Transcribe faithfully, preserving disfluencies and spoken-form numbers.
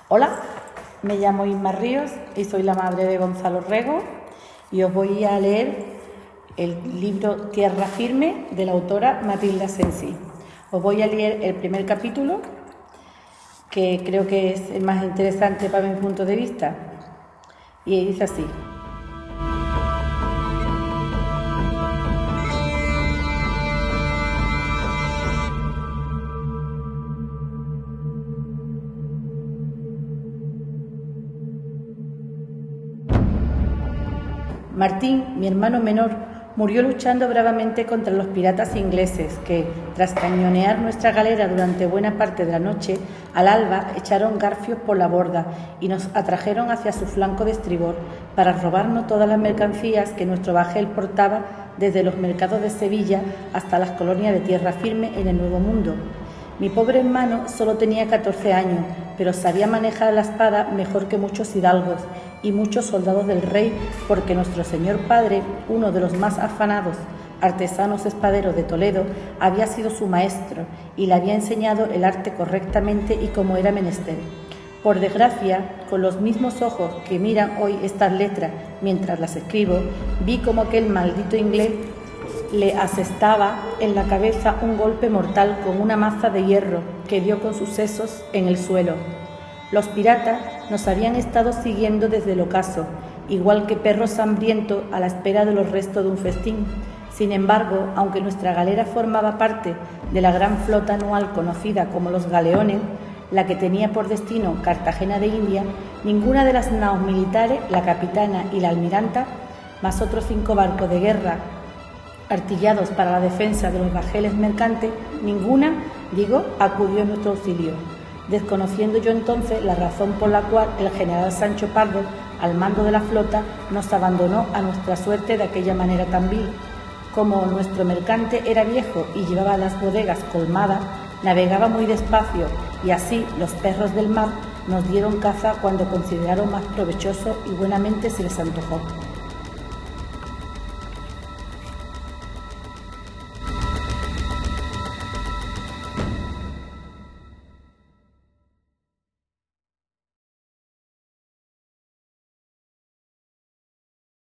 Hola, me llamo Inma Ríos y soy la madre de Gonzalo Rego y os voy a leer el libro Tierra Firme de la autora Matilde Asensi. Os voy a leer el primer capítulo, que creo que es el más interesante para mi punto de vista, y dice así. Martín, mi hermano menor, murió luchando bravamente contra los piratas ingleses que, tras cañonear nuestra galera durante buena parte de la noche, al alba echaron garfios por la borda y nos atrajeron hacia su flanco de estribor para robarnos todas las mercancías que nuestro bajel portaba desde los mercados de Sevilla hasta las colonias de tierra firme en el Nuevo Mundo. Mi pobre hermano solo tenía catorce años, pero sabía manejar la espada mejor que muchos hidalgos y muchos soldados del rey, porque nuestro señor padre, uno de los más afanados artesanos espaderos de Toledo, había sido su maestro y le había enseñado el arte correctamente y como era menester. Por desgracia, con los mismos ojos que miran hoy estas letras mientras las escribo, vi como aquel maldito inglés le asestaba en la cabeza un golpe mortal con una maza de hierro que dio con sus sesos en el suelo. Los piratas nos habían estado siguiendo desde el ocaso, igual que perros hambrientos a la espera de los restos de un festín. Sin embargo, aunque nuestra galera formaba parte de la gran flota anual conocida como los galeones, la que tenía por destino Cartagena de India, ninguna de las naos militares, la capitana y la almiranta, más otros cinco barcos de guerra artillados para la defensa de los bajeles mercantes, ninguna, digo, acudió en nuestro auxilio, desconociendo yo entonces la razón por la cual el general Sancho Pardo, al mando de la flota, nos abandonó a nuestra suerte de aquella manera tan vil. Como nuestro mercante era viejo y llevaba las bodegas colmadas, navegaba muy despacio y así los perros del mar nos dieron caza cuando consideraron más provechoso y buenamente se les antojó.